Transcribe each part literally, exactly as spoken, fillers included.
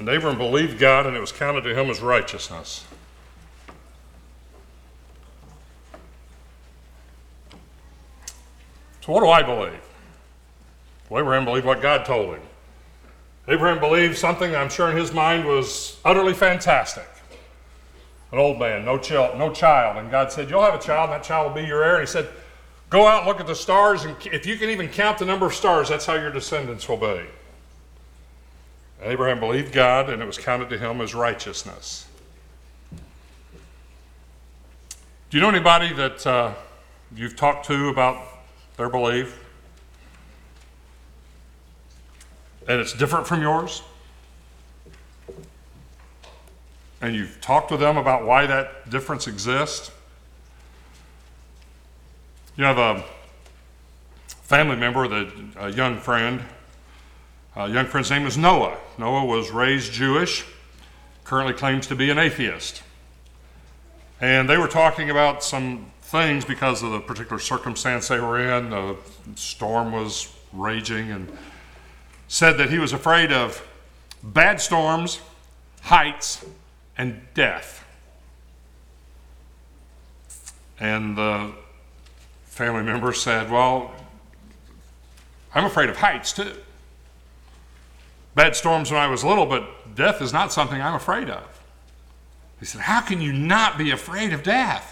And Abraham believed God, and it was counted to him as righteousness. So what do I believe? Well, Abraham believed what God told him. Abraham believed something I'm sure in his mind was utterly fantastic. An old man, no, child, no child. And God said, you'll have a child, and that child will be your heir. And he said, go out and look at the stars, and if you can even count the number of stars, that's how your descendants will be. And Abraham believed God, and it was counted to him as righteousness. Do you know anybody that uh, you've talked to about their belief, and it's different from yours? And you've talked to them about why that difference exists? You have a family member, that, a young friend. A young friend's name is Noah. Noah was raised Jewish, currently claims to be an atheist. And they were talking about some things because of the particular circumstance they were in. The storm was raging, and said that he was afraid of bad storms, heights, and death. And the family member said, well, I'm afraid of heights too. Bad storms when I was little, but death is not something I'm afraid of. He said, how can you not be afraid of death?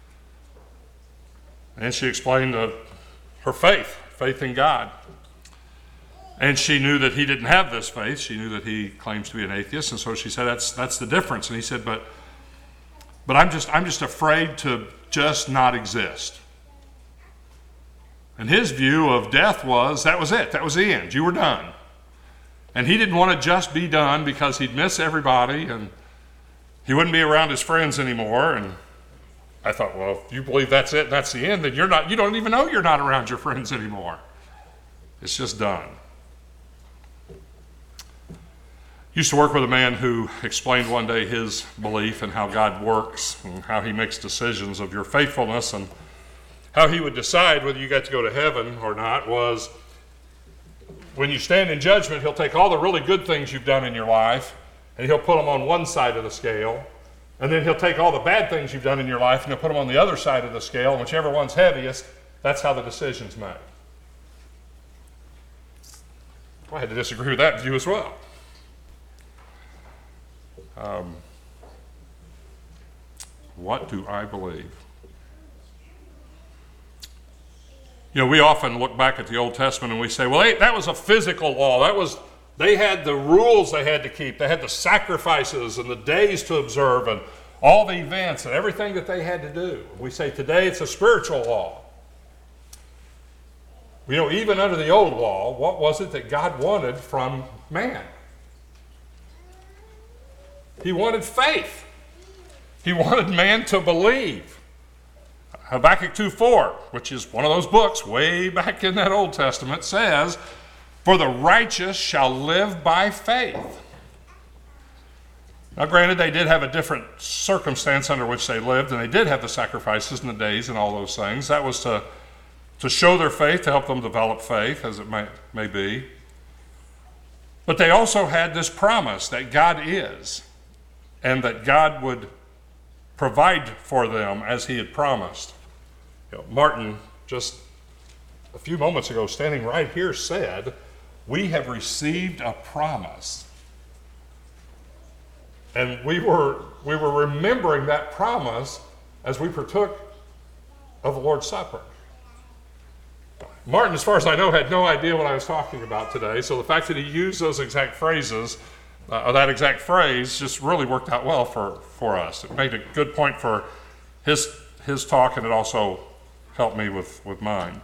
And she explained uh, her faith, faith in God. And she knew that he didn't have this faith. She knew that he claims to be an atheist, and so she said, that's that's the difference. And he said, but but I'm just I'm just afraid to just not exist. And his view of death was, that was it, that was the end, you were done. And he didn't want to just be done because he'd miss everybody and he wouldn't be around his friends anymore. And I thought, well, if you believe that's it and that's the end, then you're not, you don't even know you're not around your friends anymore. It's just done. Used to work with a man who explained one day his belief in how God works and how he makes decisions of your faithfulness, and how he would decide whether you got to go to heaven or not was, when you stand in judgment, he'll take all the really good things you've done in your life and he'll put them on one side of the scale, and then he'll take all the bad things you've done in your life and he'll put them on the other side of the scale, and whichever one's heaviest, that's how the decision's made. I had to disagree with that view as well. Um, what do I believe? You know, we often look back at the Old Testament and we say, well, hey, that was a physical law. That was, they had the rules they had to keep. They had the sacrifices and the days to observe and all the events and everything that they had to do. We say today it's a spiritual law. You know, even under the old law, what was it that God wanted from man? He wanted faith. He wanted man to believe. Habakkuk two four, which is one of those books way back in that Old Testament, says, for the righteous shall live by faith. Now granted, they did have a different circumstance under which they lived, and they did have the sacrifices and the days and all those things. That was to, to show their faith, to help them develop faith, as it may, may be. But they also had this promise that God is, and that God would provide for them as he had promised. You know, Martin, just a few moments ago, standing right here, said, we have received a promise. And we were, we were remembering that promise as we partook of the Lord's Supper. Martin, as far as I know, had no idea what I was talking about today, so the fact that he used those exact phrases, uh, or that exact phrase, just really worked out well for, for us. It made a good point for his, his talk, and it also helped me with, with mine.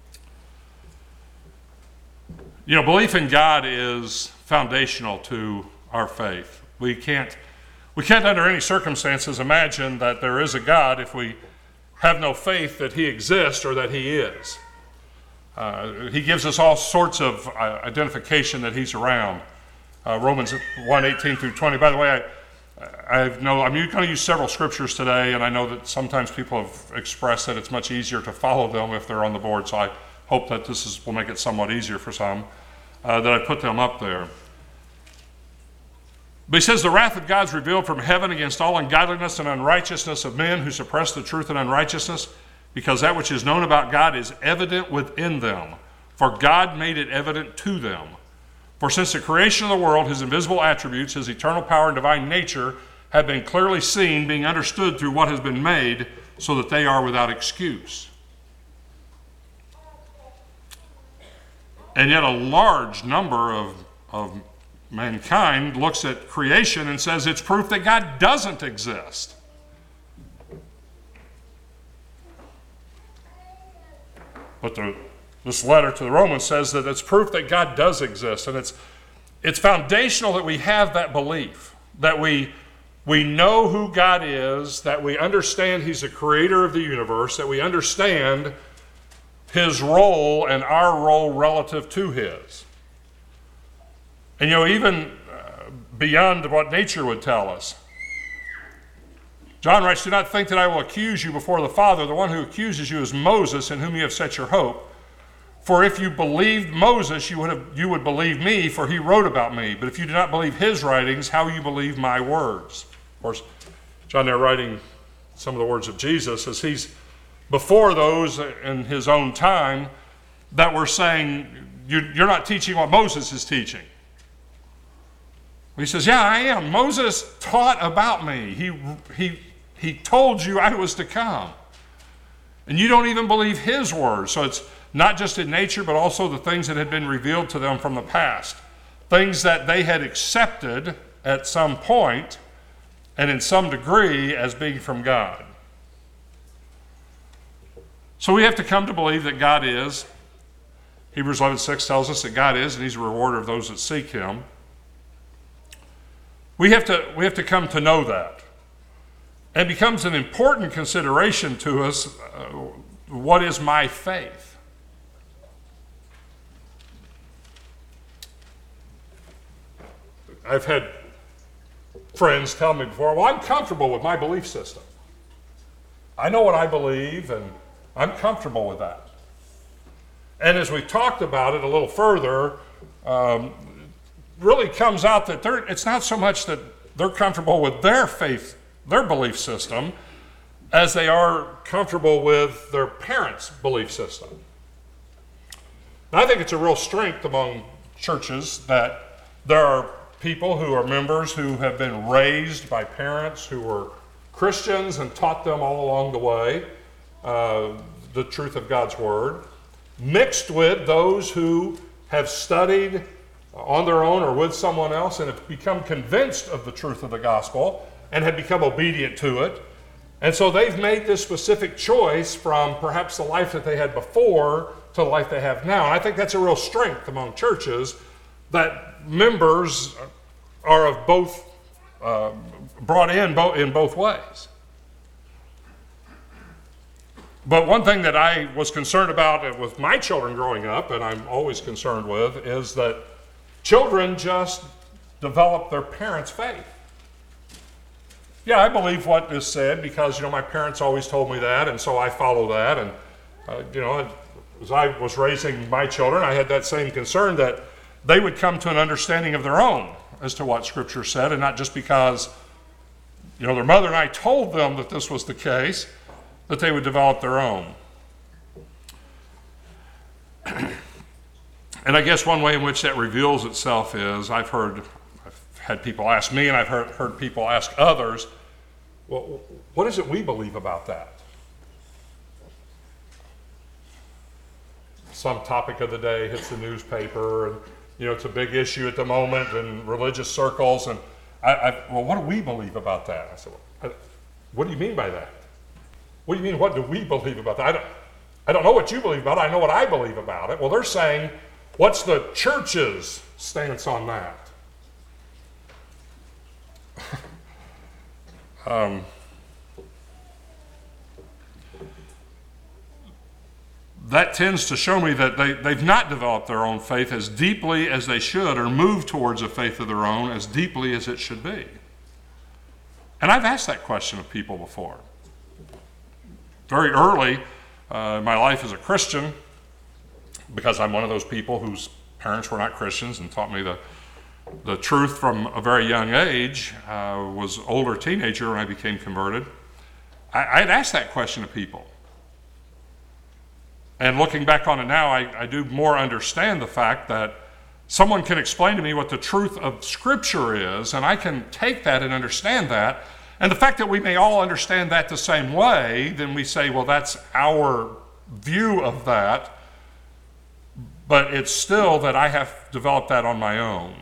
You know, belief in God is foundational to our faith. We can't, we can't under any circumstances imagine that there is a God if we have no faith that he exists or that he is. Uh, he gives us all sorts of uh, identification that he's around. Uh, Romans one eighteen through twenty. By the way, I, I know I'm going to use several scriptures today, and I know that sometimes people have expressed that it's much easier to follow them if they're on the board, so I hope that this is, will make it somewhat easier for some, uh, that I put them up there. But he says, the wrath of God is revealed from heaven against all ungodliness and unrighteousness of men who suppress the truth in unrighteousness, because that which is known about God is evident within them, for God made it evident to them. For since the creation of the world, his invisible attributes, his eternal power and divine nature, have been clearly seen, being understood through what has been made, so that they are without excuse. And yet a large number of, of mankind looks at creation and says it's proof that God doesn't exist. But the, this letter to the Romans says that it's proof that God does exist. And it's, it's foundational that we have that belief, that we, we know who God is, that we understand he's the creator of the universe, that we understand his role and our role relative to his. And you know, even uh, beyond what nature would tell us. John writes, do not think that I will accuse you before the Father. The one who accuses you is Moses, in whom you have set your hope. For if you believed Moses, you would, have, you would believe me, for he wrote about me. But if you do not believe his writings, how will you believe my words? Of course, John there writing some of the words of Jesus, as he's before those in his own time that were saying, you're not teaching what Moses is teaching. He says, yeah, I am. Moses taught about me. He, he, he told you I was to come. And you don't even believe his words. So it's not just in nature, but also the things that had been revealed to them from the past. Things that they had accepted at some point and in some degree as being from God. So we have to come to believe that God is. Hebrews eleven six tells us that God is, and he's a rewarder of those that seek him. We have to, we have to come to know that. And it becomes an important consideration to us, uh, what is my faith? I've had friends tell me before, well, I'm comfortable with my belief system. I know what I believe, and I'm comfortable with that. And as we talked about it a little further, um, really comes out that they're, it's not so much that they're comfortable with their faith, their belief system, as they are comfortable with their parents' belief system. And I think it's a real strength among churches that there are people who are members who have been raised by parents who were Christians and taught them all along the way uh, the truth of God's Word, mixed with those who have studied on their own or with someone else and have become convinced of the truth of the gospel and have become obedient to it. And so they've made this specific choice from perhaps the life that they had before to the life they have now. And I think that's a real strength among churches, that members are of both, uh, brought in, bo- in both ways. But one thing that I was concerned about with my children growing up, and I'm always concerned with, is that children just develop their parents' faith. Yeah, I believe what is said because, you know, my parents always told me that, and so I follow that. And, uh, you know, as I was raising my children, I had that same concern that they would come to an understanding of their own as to what Scripture said, and not just because, you know, their mother and I told them that this was the case, that they would develop their own. And I guess one way in which that reveals itself is, I've heard, I've had people ask me, and I've heard, heard people ask others, well, what is it we believe about that? Some topic of the day hits the newspaper, and you know it's a big issue at the moment in religious circles, and I, I well, what do we believe about that? I said, well, what do you mean by that? What do you mean, what do we believe about that? I don't, I don't know what you believe about it, I know what I believe about it. Well, they're saying, what's the church's stance on that? um, that tends to show me that they, they've not developed their own faith as deeply as they should, or moved towards a faith of their own as deeply as it should be. And I've asked that question of people before. Very early uh, in my life as a Christian, because I'm one of those people whose parents were not Christians and taught me the the truth from a very young age, uh, was an older teenager when I became converted. I, I'd asked that question of people. And looking back on it now, I, I do more understand the fact that someone can explain to me what the truth of Scripture is, and I can take that and understand that. And the fact that we may all understand that the same way, then we say, well, that's our view of that. But it's still that I have developed that on my own.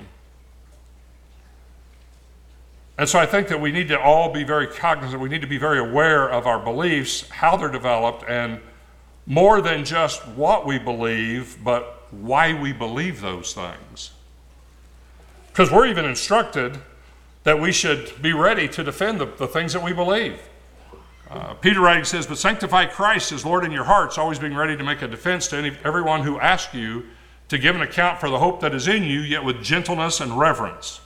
And so I think that we need to all be very cognizant. We need to be very aware of our beliefs, how they're developed, and more than just what we believe, but why we believe those things. Because we're even instructed that we should be ready to defend the, the things that we believe. Uh, Peter writing says, but sanctify Christ as Lord in your hearts, always being ready to make a defense to any, everyone who asks you to give an account for the hope that is in you, yet with gentleness and reverence.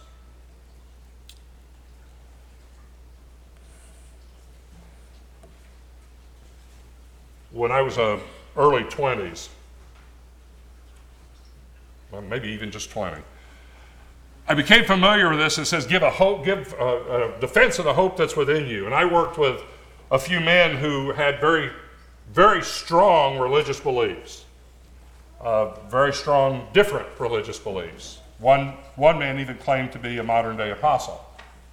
When I was uh, early twenties, well, maybe even just twenty, I became familiar with this. It says, give a hope, give a, a defense of the hope that's within you. And I worked with a few men who had very, very strong religious beliefs, uh, very strong, different religious beliefs. One, one man even claimed to be a modern day apostle.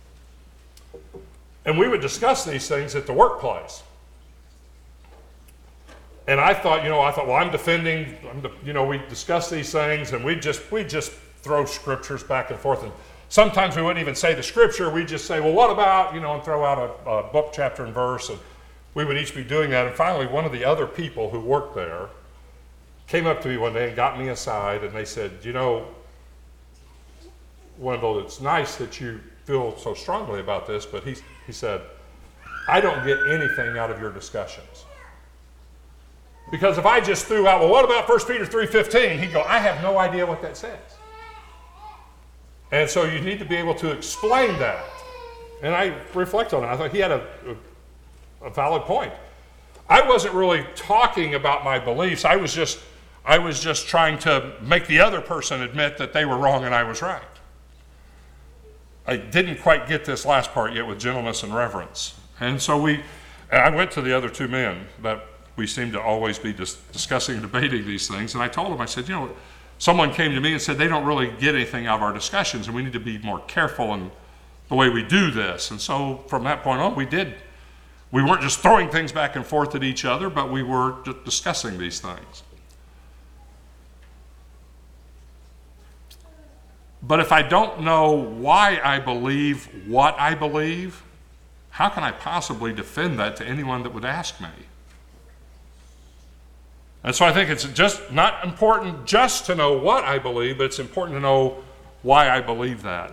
And we would discuss these things at the workplace. And I thought, you know, I thought, well, I'm defending, I'm de- you know, we discuss these things, and we just we just throw scriptures back and forth. And sometimes we wouldn't even say the scripture. We'd just say, well, what about, you know, and throw out a, a book, chapter, and verse. And we would each be doing that. And finally, one of the other people who worked there came up to me one day and got me aside, and they said, you know, Wendell, it's nice that you feel so strongly about this, but he, he said, I don't get anything out of your discussions. Because if I just threw out, well, what about First Peter three fifteen? He'd go, I have no idea what that says. And so you need to be able to explain that. And I reflect on it. I thought he had a, a, a valid point. I wasn't really talking about my beliefs. I was just, I was just trying to make the other person admit that they were wrong and I was right. I didn't quite get this last part yet with gentleness and reverence. And so we, I went to the other two men that we seem to always be dis- discussing and debating these things. And I told them, I said, you know, someone came to me and said they don't really get anything out of our discussions, and we need to be more careful in the way we do this. And so from that point on, we did. We weren't just throwing things back and forth at each other, but we were d- discussing these things. But if I don't know why I believe what I believe, how can I possibly defend that to anyone that would ask me? And so I think it's just not important just to know what I believe, but it's important to know why I believe that.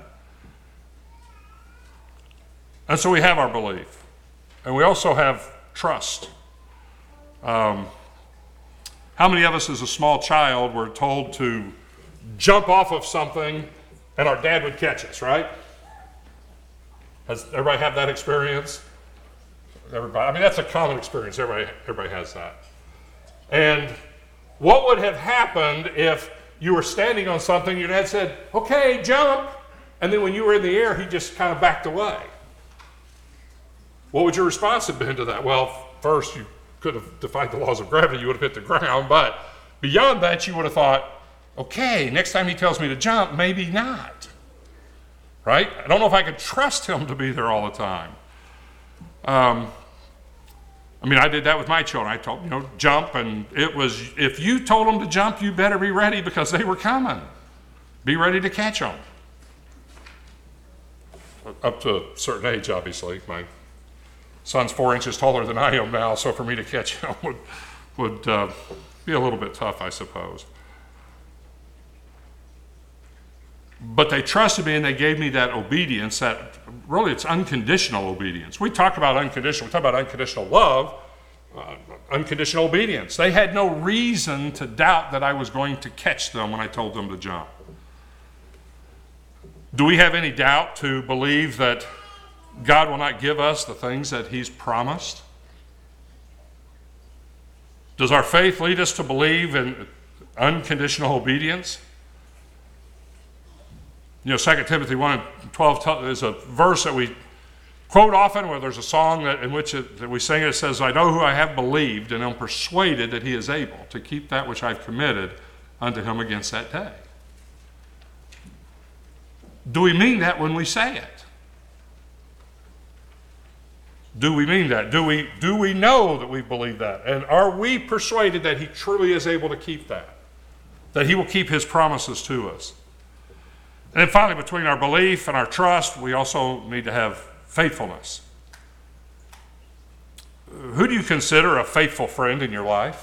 And so we have our belief. And we also have trust. Um, how many of us as a small child were told to jump off of something and our dad would catch us, right? Has everybody have that experience? Everybody, I mean, that's a common experience. Everybody, everybody has that. And what would have happened if you were standing on something, your dad said, okay, jump, and then when you were in the air, he just kind of backed away? What would your response have been to that? Well, first, you could have defied the laws of gravity, you would have hit the ground, but beyond that, you would have thought, okay, next time he tells me to jump, maybe not, right? I don't know if I could trust him to be there all the time. Um, I mean, I did that with my children. I told them, you know, jump, and it was, if you told them to jump, you better be ready because they were coming. Be ready to catch them. Up to a certain age, obviously. My son's four inches taller than I am now, so for me to catch him would, would uh, be a little bit tough, I suppose. But they trusted me and they gave me that obedience, that really it's unconditional obedience. We talk about unconditional, we talk about unconditional love, uh, unconditional obedience. They had no reason to doubt that I was going to catch them when I told them to jump. Do we have any doubt to believe that God will not give us the things that He's promised? Does our faith lead us to believe in unconditional obedience? You know, Second Timothy one and twelve is a verse that we quote often, where there's a song that, in which it, that we sing it. It says, I know who I have believed, and am persuaded that he is able to keep that which I've committed unto him against that day. Do we mean that when we say it? Do we mean that? Do we, do we know that we believe that? And are we persuaded that he truly is able to keep that? That he will keep his promises to us? And then finally, between our belief and our trust, we also need to have faithfulness. Who do you consider a faithful friend in your life?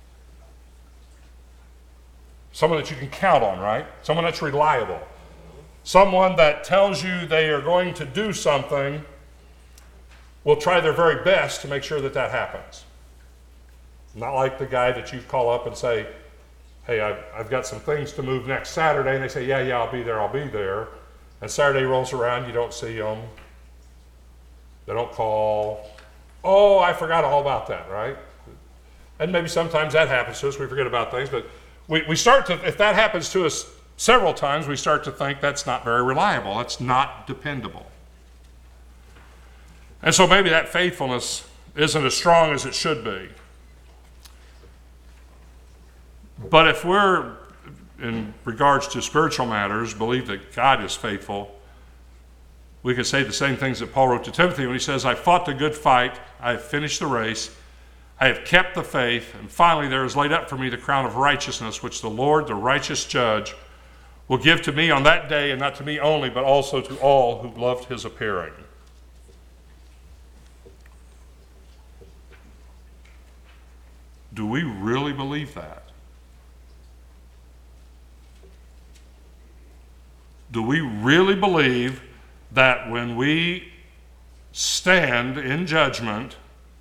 Someone that you can count on, right? Someone that's reliable. Someone that tells you they are going to do something, will try their very best to make sure that that happens. Not like the guy that you call up and say, hey, I've, I've got some things to move next Saturday, and they say, yeah, yeah, I'll be there, I'll be there. And Saturday rolls around, you don't see them. They don't call. Oh, I forgot all about that, right? And maybe sometimes that happens to us, we forget about things, but we, we start to, if that happens to us several times, we start to think that's not very reliable, that's not dependable. And so maybe that faithfulness isn't as strong as it should be. But if we're, in regards to spiritual matters, believe that God is faithful, we could say the same things that Paul wrote to Timothy when he says, I fought the good fight, I have finished the race, I have kept the faith, and finally there is laid up for me the crown of righteousness, which the Lord, the righteous judge, will give to me on that day, and not to me only, but also to all who loved his appearing. Do we really believe that? Do we really believe that when we stand in judgment,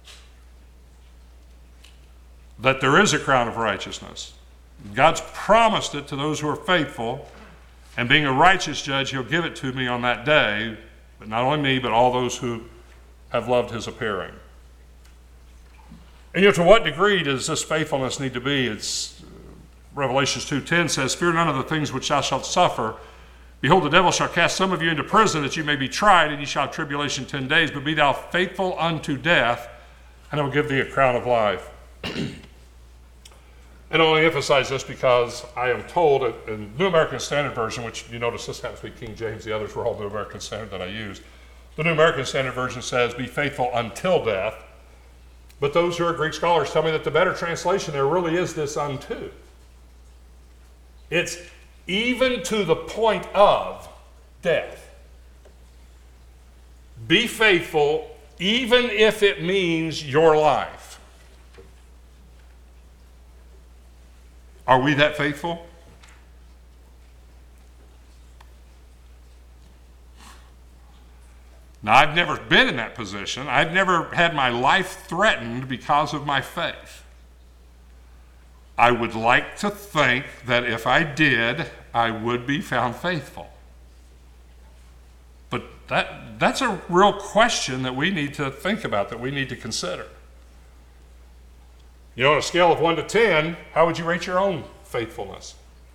that there is a crown of righteousness? God's promised it to those who are faithful, and being a righteous judge, he'll give it to me on that day, but not only me, but all those who have loved his appearing. And you know, to what degree does this faithfulness need to be? It's Revelations two ten says, fear none of the things which thou shalt suffer. Behold, the devil shall cast some of you into prison, that you may be tried, and ye shall have tribulation ten days. But be thou faithful unto death, and I will give thee a crown of life. And I only emphasize this because I am told in New American Standard Version, which you notice this happens to be King James, the others were all New American Standard that I used. The New American Standard Version says, be faithful until death. But those who are Greek scholars tell me that the better translation there really is this unto. It's even to the point of death. Be faithful even if it means your life. Are we that faithful? Now, I've never been in that position. I've never had my life threatened because of my faith. I would like to think that if I did, I would be found faithful. But that, that's a real question that we need to think about, that we need to consider. You know, on a scale of one to ten, how would you rate your own faithfulness?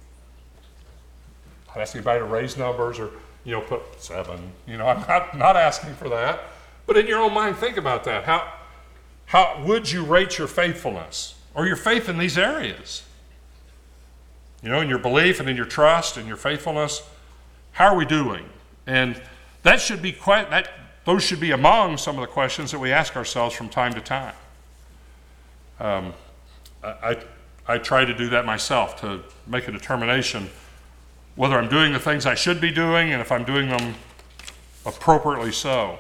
I'd ask anybody to raise numbers or, you know, put seven. You know, I'm not, not asking for that. But in your own mind, think about that. How, how would you rate your faithfulness or your faith in these areas? You know, in your belief and in your trust and your faithfulness, how are we doing? And that should be quite, that, those should be among some of the questions that we ask ourselves from time to time. Um, I, I try to do that myself, to make a determination whether I'm doing the things I should be doing and if I'm doing them appropriately so.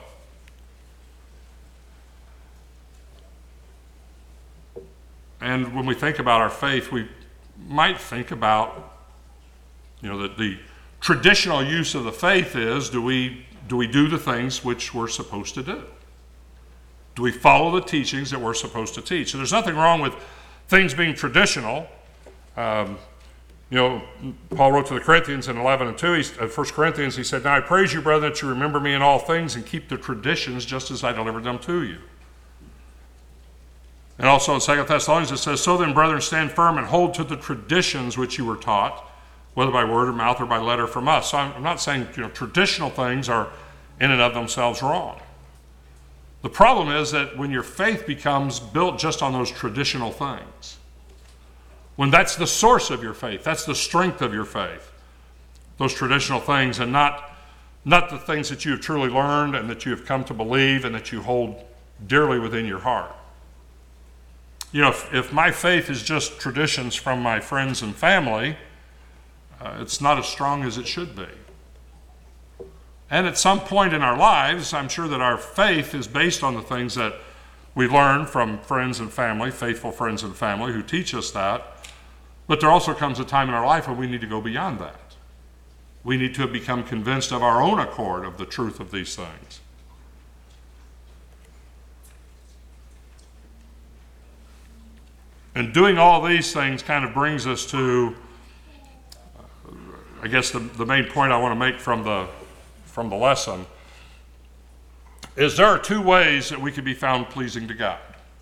And when we think about our faith, we might think about, you know, that the traditional use of the faith is, do we, do we do the things which we're supposed to do? Do we follow the teachings that we're supposed to teach? So there's nothing wrong with things being traditional. Um, you know, Paul wrote to the Corinthians in eleven and two, he, uh, First Corinthians, he said, now I praise you, brethren, that you remember me in all things and keep the traditions just as I delivered them to you. And also in Second Thessalonians it says, so then, brethren, stand firm and hold to the traditions which you were taught, whether by word or mouth or by letter from us. So I'm, I'm not saying, you know, traditional things are in and of themselves wrong. The problem is that when your faith becomes built just on those traditional things, when that's the source of your faith, that's the strength of your faith, those traditional things, and not, not the things that you have truly learned and that you have come to believe and that you hold dearly within your heart. You know, if, if my faith is just traditions from my friends and family, uh, it's not as strong as it should be. And at some point in our lives, I'm sure that our faith is based on the things that we learn from friends and family, faithful friends and family who teach us that. But there also comes a time in our life when we need to go beyond that. We need to have become convinced of our own accord of the truth of these things. And doing all these things kind of brings us to, uh, I guess, the, the main point I want to make from the, from the lesson is there are two ways that we can be found pleasing to God.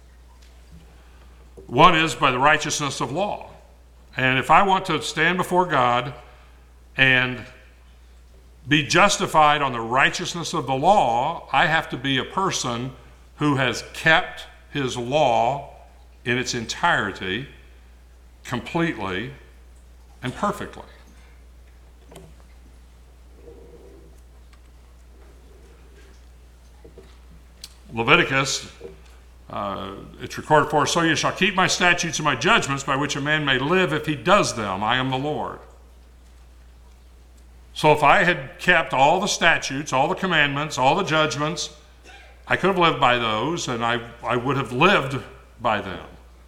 One is by the righteousness of law. And if I want to stand before God and be justified on the righteousness of the law, I have to be a person who has kept his law in its entirety, completely, and perfectly. Leviticus, uh, it's recorded for us, so you shall keep my statutes and my judgments by which a man may live if he does them. I am the Lord. So if I had kept all the statutes, all the commandments, all the judgments, I could have lived by those, and I, I would have lived by them.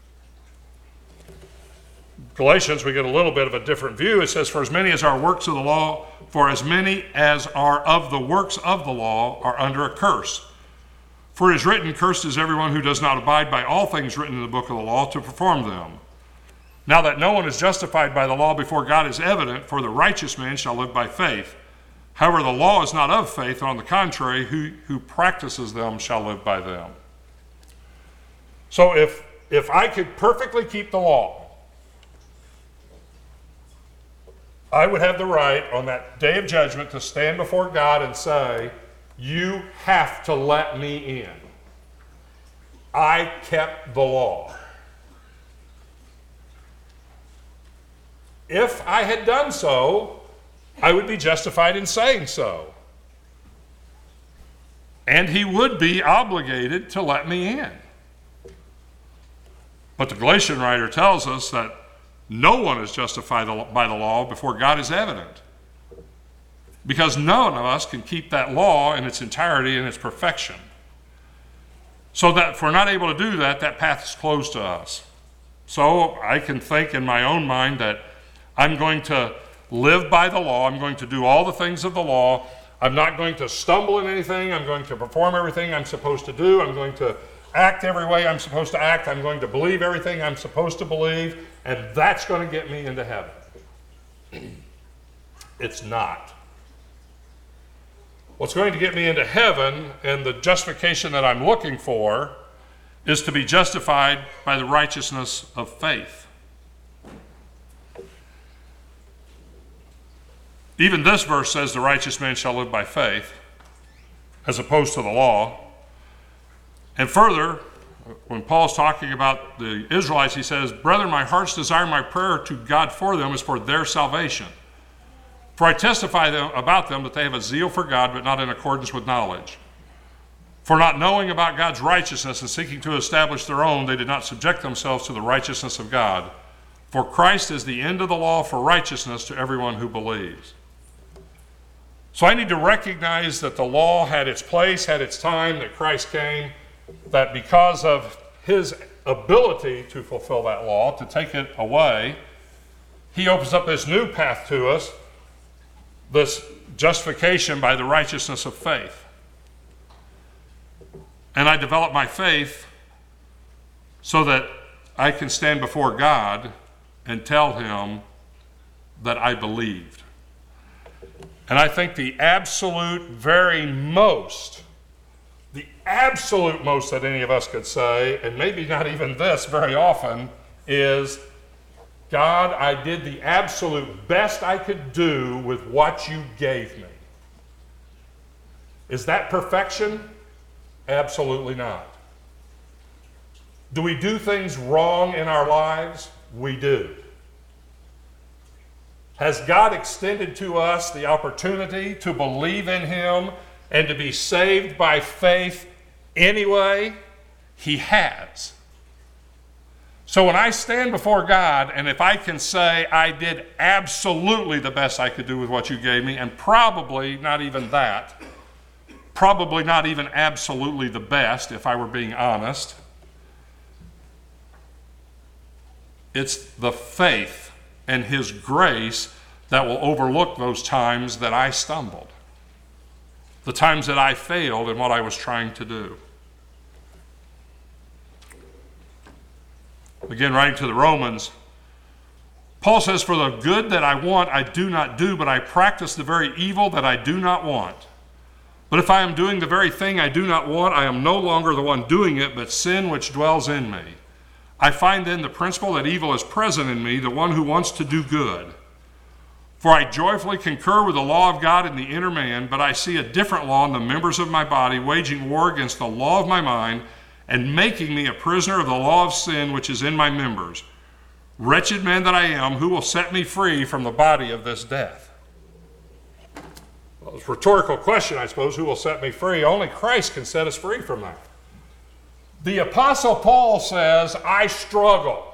Galatians, we get a little bit of a different view. It says, for as many as are works of the law, for as many as are of the works of the law are under a curse. For it is written, cursed is everyone who does not abide by all things written in the book of the law to perform them. Now that no one is justified by the law before God is evident, for the righteous man shall live by faith. However, the law is not of faith, and on the contrary, who, who practices them shall live by them. So if, if I could perfectly keep the law, I would have the right on that day of judgment to stand before God and say, you have to let me in. I kept the law. If I had done so, I would be justified in saying so. And he would be obligated to let me in. But the Galatian writer tells us that no one is justified by the law before God is evident. Because none of us can keep that law in its entirety and its perfection. So that if we're not able to do that, that path is closed to us. So I can think in my own mind that I'm going to live by the law. I'm going to do all the things of the law. I'm not going to stumble in anything. I'm going to perform everything I'm supposed to do. I'm going to act every way I'm supposed to act. I'm going to believe everything I'm supposed to believe. And that's going to get me into heaven. It's not. What's going to get me into heaven and the justification that I'm looking for is to be justified by the righteousness of faith. Even this verse says the righteous man shall live by faith, as opposed to the law. And further, when Paul's talking about the Israelites, he says, brethren, my heart's desire, my prayer to God for them is for their salvation. For I testify them, about them that they have a zeal for God, but not in accordance with knowledge. For not knowing about God's righteousness and seeking to establish their own, they did not subject themselves to the righteousness of God. For Christ is the end of the law for righteousness to everyone who believes. So I need to recognize that the law had its place, had its time, that Christ came, that because of his ability to fulfill that law, to take it away, he opens up this new path to us, this justification by the righteousness of faith. And I develop my faith so that I can stand before God and tell him that I believed. And I think the absolute very most, the absolute most that any of us could say, and maybe not even this very often, is God, I did the absolute best I could do with what you gave me. Is that perfection? Absolutely not. Do we do things wrong in our lives? We do. Has God extended to us the opportunity to believe in Him and to be saved by faith anyway? He has. So when I stand before God, and if I can say I did absolutely the best I could do with what you gave me, and probably not even that, probably not even absolutely the best, if I were being honest, it's the faith and His grace that will overlook those times that I stumbled, the times that I failed in what I was trying to do. Again, writing to the Romans, Paul says, "For the good that I want I do not do, but I practice the very evil that I do not want. But if I am doing the very thing I do not want, I am no longer the one doing it, but sin which dwells in me. I find then the principle that evil is present in me, the one who wants to do good. For I joyfully concur with the law of God in the inner man, but I see a different law in the members of my body, waging war against the law of my mind, and making me a prisoner of the law of sin which is in my members. Wretched man that I am, who will set me free from the body of this death?" Well, it's a rhetorical question, I suppose. Who will set me free? Only Christ can set us free from that. The Apostle Paul says, I struggle.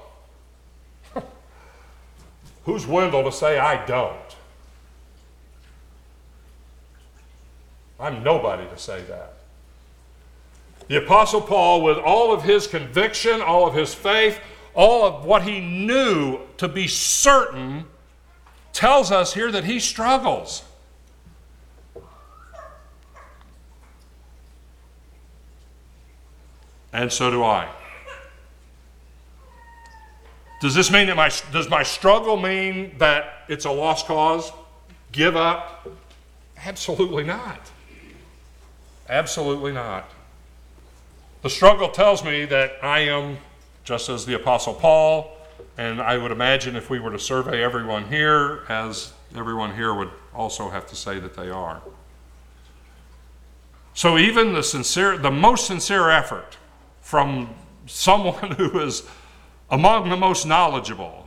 Who's Wendell to say I don't? I'm nobody to say that. The Apostle Paul, with all of his conviction, all of his faith, all of what he knew to be certain, tells us here that he struggles. And so do I. Does this mean that my, does my struggle mean that it's a lost cause? Give up? Absolutely not. Absolutely not. The struggle tells me that I am, just as the Apostle Paul, and I would imagine if we were to survey everyone here, as everyone here would also have to say that they are. So even the sincere, the most sincere effort from someone who is among the most knowledgeable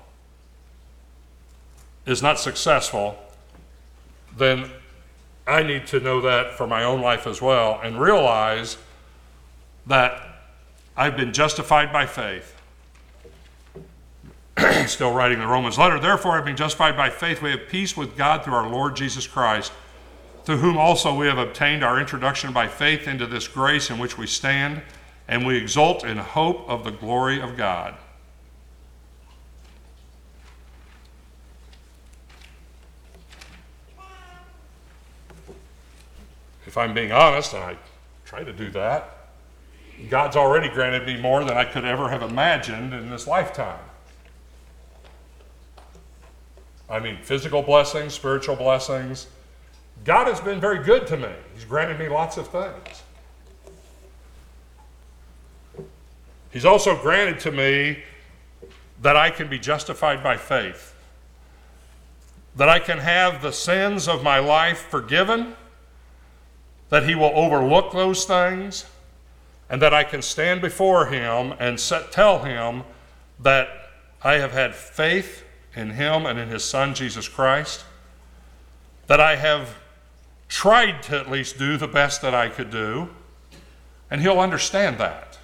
is not successful, then I need to know that for my own life as well and realize that I've been justified by faith. Still writing the Romans letter. Therefore, having been justified by faith, we have peace with God through our Lord Jesus Christ, through whom also we have obtained our introduction by faith into this grace in which we stand, and we exult in hope of the glory of God. If I'm being honest, and I try to do that, God's already granted me more than I could ever have imagined in this lifetime. I mean, physical blessings, spiritual blessings. God has been very good to me. He's granted me lots of things. He's also granted to me that I can be justified by faith, that I can have the sins of my life forgiven, that He will overlook those things, and that I can stand before Him and set, tell Him that I have had faith in Him and in His Son, Jesus Christ, that I have tried to at least do the best that I could do, and He'll understand that.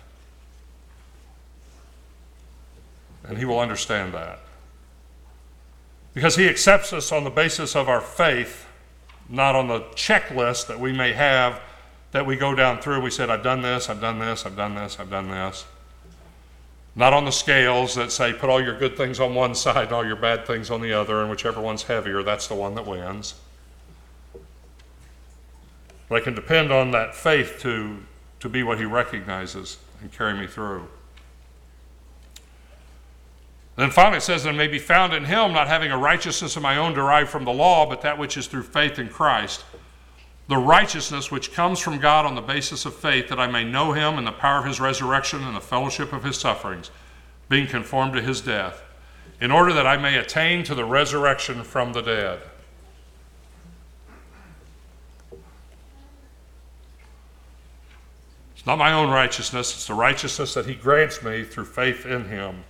And He will understand that. Because He accepts us on the basis of our faith, not on the checklist that we may have that we go down through. We said, I've done this, I've done this, I've done this, I've done this. Not on the scales that say, put all your good things on one side and all your bad things on the other, and whichever one's heavier, that's the one that wins. But I can depend on that faith to, to be what He recognizes and carry me through. Then finally it says that I may be found in Him, not having a righteousness of my own derived from the law, but that which is through faith in Christ. The righteousness which comes from God on the basis of faith, that I may know Him and the power of His resurrection and the fellowship of His sufferings, being conformed to His death, in order that I may attain to the resurrection from the dead. It's not my own righteousness, it's the righteousness that he grants me through faith in him,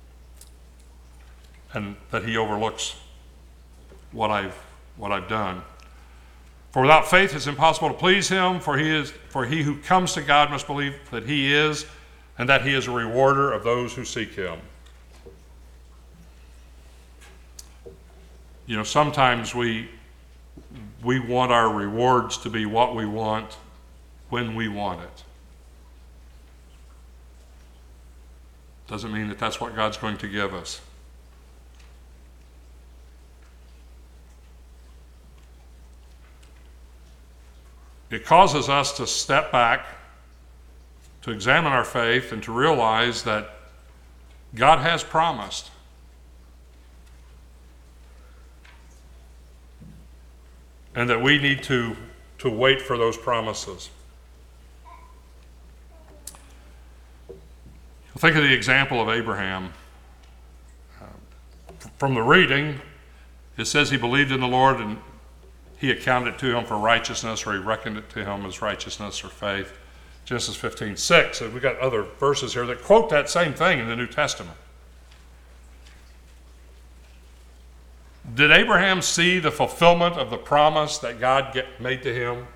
and that he overlooks what I've what I've done. For without faith it's impossible to please him, for he is for he who comes to God must believe that he is, and that he is a rewarder of those who seek him. You know, sometimes we we want our rewards to be what we want when we want it. Doesn't mean that that's what God's going to give us. It causes us to step back, to examine our faith, and to realize that God has promised. And that we need to, to wait for those promises. Think of the example of Abraham. Uh, from the reading, it says he believed in the Lord and he accounted it to him for righteousness, or he reckoned it to him as righteousness or faith. Genesis fifteen six. We've got other verses here that quote that same thing in the New Testament. Did Abraham see the fulfillment of the promise that God get, made to him?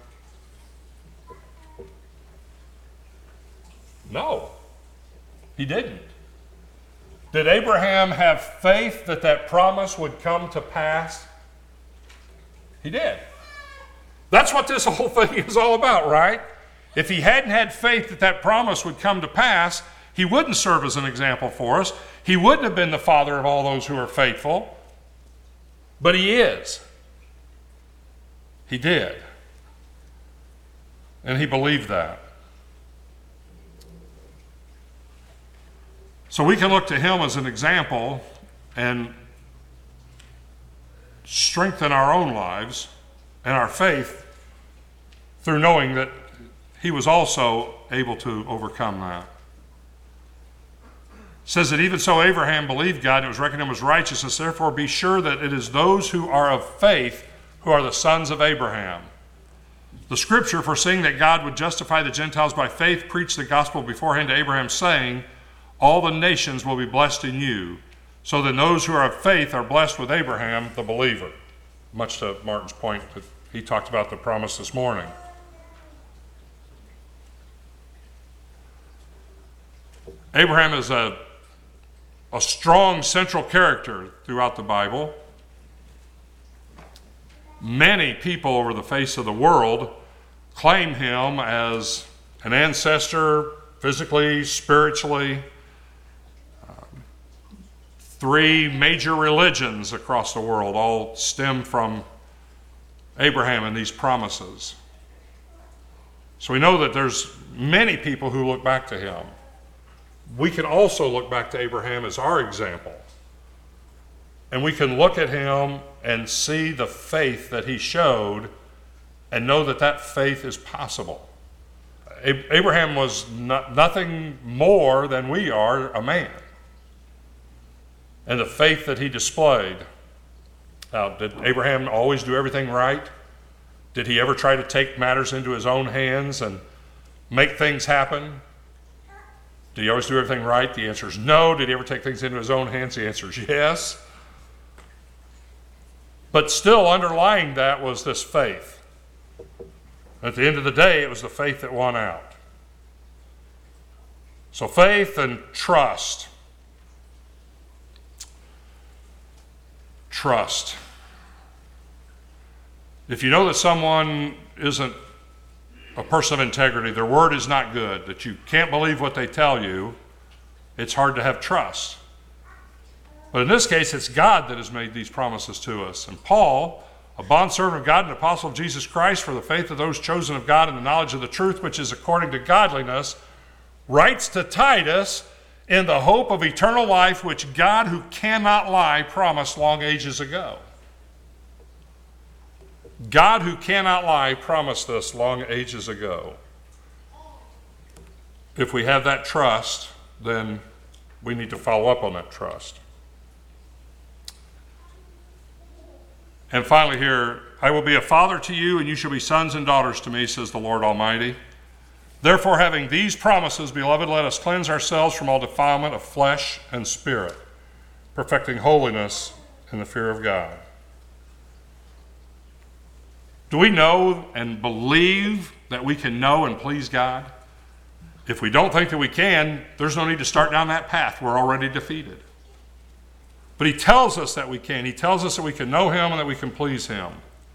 No, he didn't. Did Abraham have faith that that promise would come to pass? He did. That's what this whole thing is all about, right? If he hadn't had faith that that promise would come to pass, he wouldn't serve as an example for us. He wouldn't have been the father of all those who are faithful. But he is. He did. And he believed that. So we can look to him as an example and strengthen our own lives and our faith through knowing that he was also able to overcome that. It says that even so Abraham believed God, and it was reckoned to him as righteousness. Therefore be sure that it is those who are of faith who are the sons of Abraham. The scripture, foreseeing that God would justify the Gentiles by faith, preached the gospel beforehand to Abraham, saying, all the nations will be blessed in you. So then those who are of faith are blessed with Abraham, the believer. Much to Martin's point that he talked about the promise this morning. Abraham is a, a strong central character throughout the Bible. Many people over the face of the world claim him as an ancestor, physically, spiritually. Three major religions across the world all stem from Abraham and these promises. So we know that there's many people who look back to him. We can also look back to Abraham as our example. And we can look at him and see the faith that he showed and know that that faith is possible. Abraham was not, nothing more than we are, a man. And the faith that he displayed. Now, did Abraham always do everything right? Did he ever try to take matters into his own hands and make things happen? Did he always do everything right? The answer is no. Did he ever take things into his own hands? The answer is yes. But still underlying that was this faith. At the end of the day, it was the faith that won out. So faith and trust. Trust. If you know that someone isn't a person of integrity, their word is not good, that you can't believe what they tell you, it's hard to have trust. But in this case, it's God that has made these promises to us. And Paul, a bondservant of God and apostle of Jesus Christ, for the faith of those chosen of God and the knowledge of the truth, which is according to godliness, writes to Titus, in the hope of eternal life, which God, who cannot lie, promised long ages ago. God, who cannot lie, promised this long ages ago. If we have that trust, then we need to follow up on that trust. And finally here, I will be a father to you, and you shall be sons and daughters to me, says the Lord Almighty. Therefore, having these promises, beloved, let us cleanse ourselves from all defilement of flesh and spirit, perfecting holiness in the fear of God. Do we know and believe that we can know and please God? If we don't think that we can, there's no need to start down that path. We're already defeated. But he tells us that we can. He tells us that we can know him and that we can please him.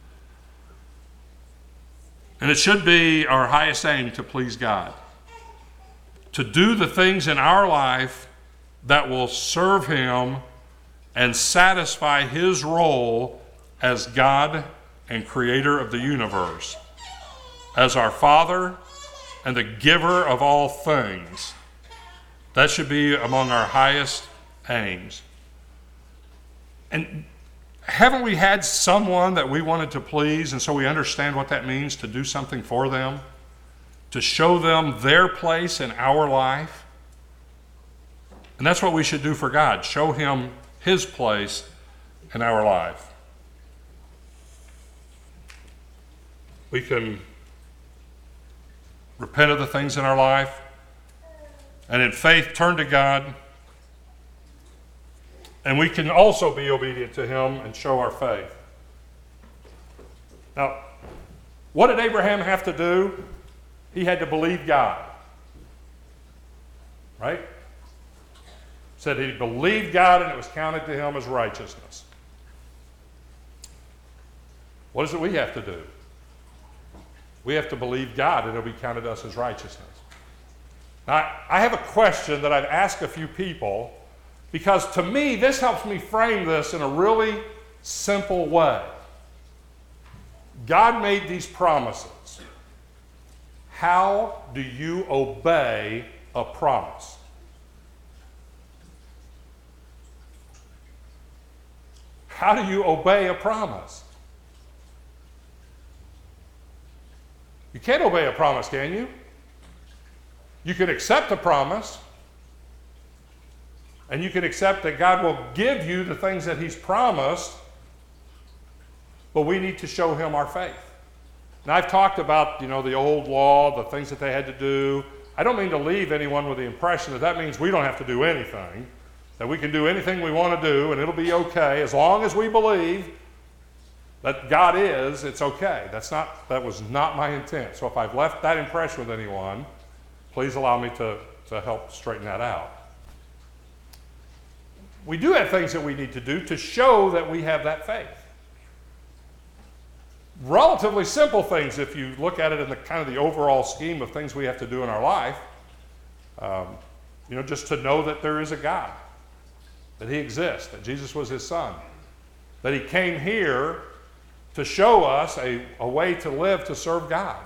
And it should be our highest aim to please God. To do the things in our life that will serve him and satisfy his role as God and creator of the universe, as our Father and the giver of all things. That should be among our highest aims. And haven't we had someone that we wanted to please, and so we understand what that means to do something for them, to show them their place in our life? And that's what we should do for God, show him his place in our life. We can repent of the things in our life, and in faith turn to God. And we can also be obedient to him and show our faith. Now, what did Abraham have to do? He had to believe God. Right? Said he believed God and it was counted to him as righteousness. What is it we have to do? We have to believe God and it'll be counted to us as righteousness. Now, I have a question that I've asked a few people, because to me, this helps me frame this in a really simple way. God made these promises. How do you obey a promise? How do you obey a promise? You can't obey a promise, can you? You can accept a promise, and you can accept that God will give you the things that he's promised, but we need to show him our faith. Now, I've talked about, you know, the old law, the things that they had to do. I don't mean to leave anyone with the impression that that means we don't have to do anything, that we can do anything we want to do and it'll be okay as long as we believe that God is, it's okay. That's not, that was not my intent. So if I've left that impression with anyone, please allow me to, to help straighten that out. We do have things that we need to do to show that we have that faith. Relatively simple things if you look at it in the kind of the overall scheme of things we have to do in our life. Um, you know, just to know that there is a God, that he exists, that Jesus was his son, that he came here to show us a, a way to live to serve God,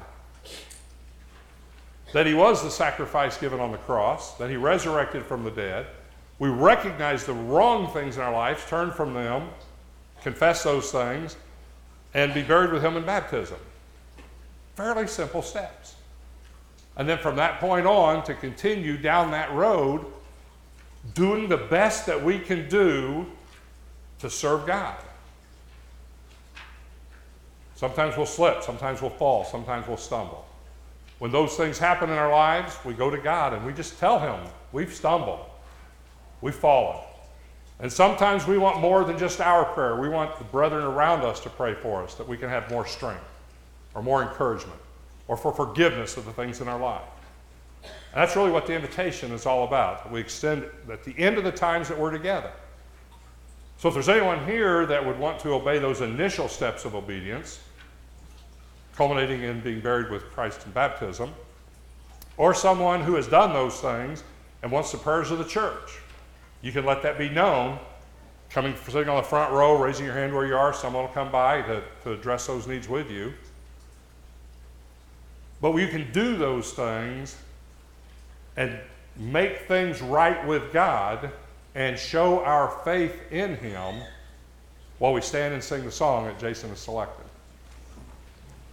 that he was the sacrifice given on the cross, that he resurrected from the dead. We recognize the wrong things in our lives, turn from them, confess those things, and be buried with him in baptism. Fairly simple steps. And then from that point on, to continue down that road, doing the best that we can do to serve God. Sometimes we'll slip, sometimes we'll fall, sometimes we'll stumble. When those things happen in our lives, we go to God and we just tell him, we've stumbled. We've fallen. And sometimes we want more than just our prayer. We want the brethren around us to pray for us, that we can have more strength or more encouragement or for forgiveness of the things in our life. And that's really what the invitation is all about. We extend at the end of the times that we're together. So if there's anyone here that would want to obey those initial steps of obedience, culminating in being buried with Christ in baptism, or someone who has done those things and wants the prayers of the church, you can let that be known. Coming, sitting on the front row, raising your hand where you are, someone will come by to, to address those needs with you. But you can do those things and make things right with God and show our faith in him while we stand and sing the song that Jason has selected.